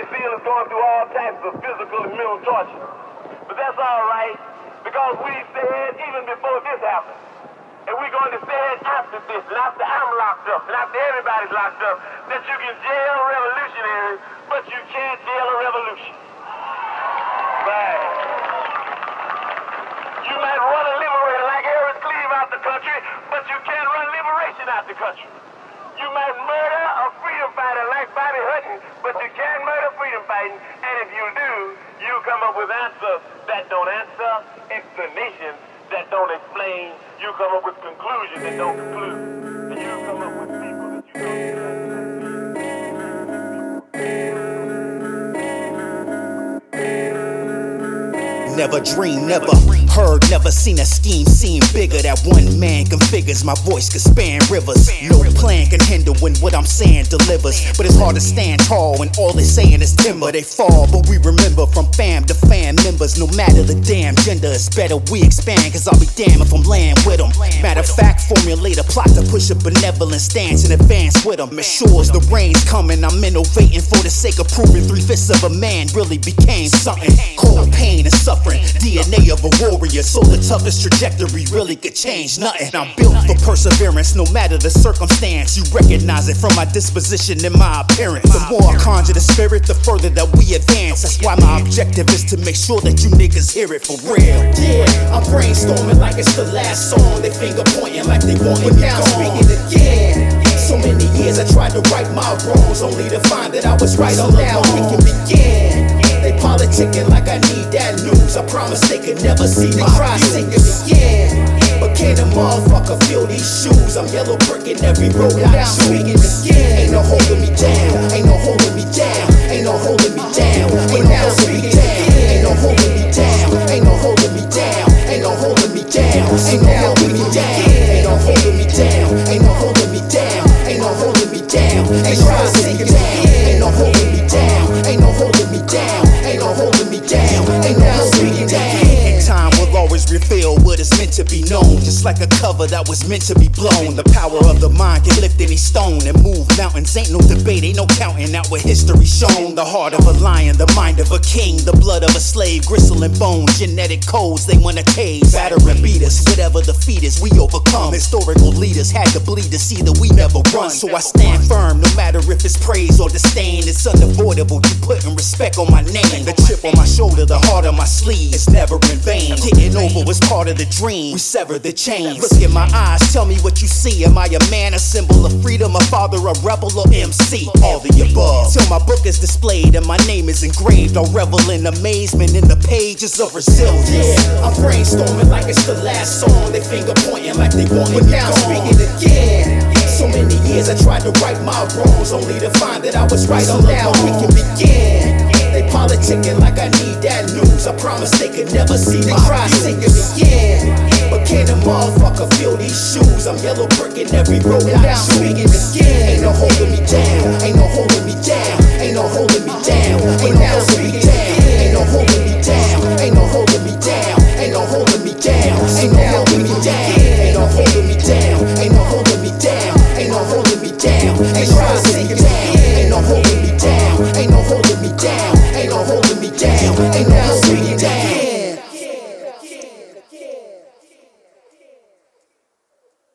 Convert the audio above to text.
Charlie Seal is going through all types of physical and mental torture. But that's all right, because we said even before this happened, and we're going to say it after this, and after I'm locked up, and after everybody's locked up, that you can jail revolutionaries, but you can't jail a revolution. Right. You might run a liberator like Eric Cleave out the country, but you can't run liberation out the country. You might murder a freedom fighter like Bobby Hutton, but you can't murder freedom fighting. And if you do, you come up with answers that don't answer, explanations that don't explain. You come up with conclusions that don't conclude. And you come up with people that you don't. Never dreamed, never heard, never seen a scheme seem bigger. That one man configures my voice could span rivers. No plan can hinder when what I'm saying delivers. But it's hard to stand tall when all they're saying is timber. They fall, but we remember from fam to fam members. No matter the damn gender, it's better we expand. Cause I'll be damned if I'm laying with them. Matter of fact, formulate a plot to push a benevolent stance and advance with them. Assures the rain's coming, I'm innovating for the sake of proving 3/5 of a man really became something. Cold pain and suffering, DNA of a warrior, so the toughest trajectory really could change nothing. I'm built for perseverance, no matter the circumstance. You recognize it from my disposition and my appearance. The more I conjure the spirit, the further that we advance. That's why my objective is to make sure that you niggas hear it for real. Yeah, I'm brainstorming like it's the last song. They finger pointing like they want me now speaking again. So many years I tried to right my wrongs, only to find that I was right all along. It can begin. They politicking like I need that news. I promise they could never see me cry singing again. But can a motherfucker feel these shoes? I'm yellow bricking every road I'm swinging again. Ain't no holding me down, ain't no holding me down, ain't no holding me down, ain't no holding me down, ain't no holding me down, ain't no holding me down, ain't no holding me down, ain't no holding me down, ain't no holding me down, ain't no holding me down, ain't no holding me down, ain't no holding me down, ain't no holding me down, ain't no holding me down, ain't no holding me down, ain't no holding me down. Time will always reveal what is meant to be known, just like a cover that was meant to be blown. The power of the mind can lift any stone and move mountains. Ain't no debate, ain't no counting out what history shown. The heart of a lion, the mind of a king, the blood of a slave, gristle and bone, genetic codes they wanna cave. Batter and beat us, whatever the feat is, we overcome. Historical leaders had to bleed to see that we never run. So I stand firm, no matter if it's praise or disdain. It's unavoidable, you putting respect on my name. The chip on my shoulder, the heart on my sleeve, it's never in vain. Getting over was part of the dream, we severed the chains. Look in my eyes, tell me what you see. Am I a man, a symbol of freedom, a father, a rebel, or MC? All the above. Till my book is displayed and my name is engraved, I'll revel in amazement in the pages of resilience. Yeah, I'm brainstorming like it's the last song. They finger pointing like they want me now speaking again. So many years I tried to right my wrongs, only to find that I was right all along. We can begin. They politicking like I need that news. I promise they could never see me cry singing again. But can a motherfucker feel these shoes? I'm yellow bricking every road I'm swinging again.